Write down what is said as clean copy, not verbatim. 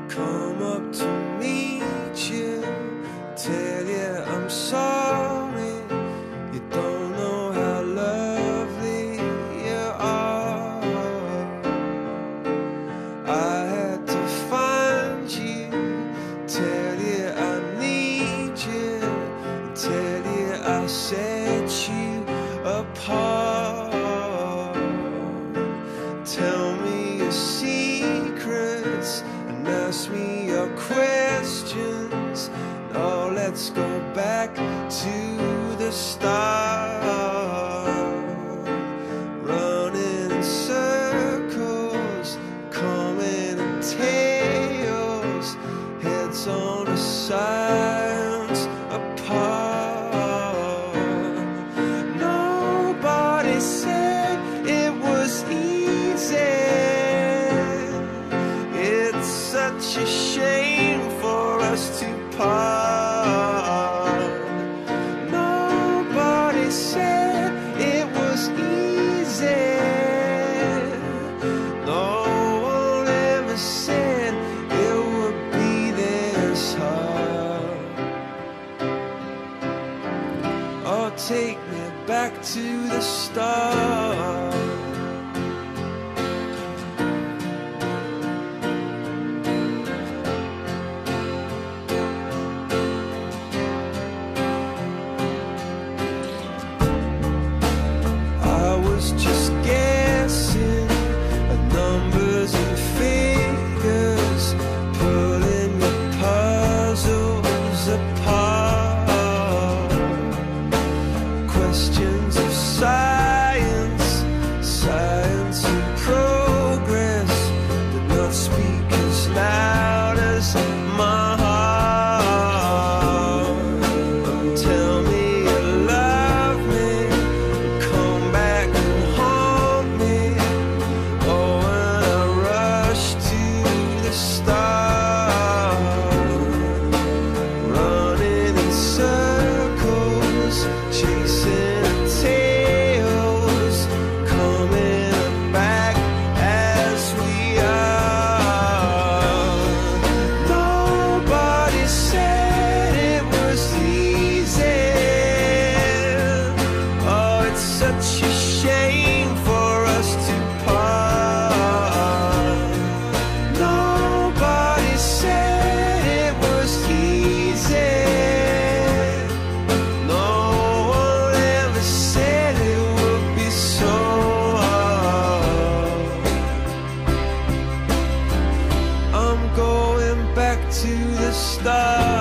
come up to meet you, tell you I'm sorry. You don't know how lovely you are. I had to find you, tell you I need you, tell you I set you apart. Tell me your secrets and ask me your questions. Oh, let's go back to the start. Running in circles, coming in tails, heads on the sides apart. Nobody said it was easy. It's such a shame for us to part. Nobody said it was easy. No one ever said it would be this hard. Oh, take me back to the start. Just guessing at numbers and figures, pulling the puzzles apart. Questions of science, science and progress did not speak as loud as my heart. Tell me you love me, come back and haunt me. Oh, when I rush to the start, running in circles, chasing tails, coming back as we are. Nobody said it was easy. Oh, it's such a shame for us to part. Nobody said it was easy. No one ever said it would be so hard. I'm going back to the start.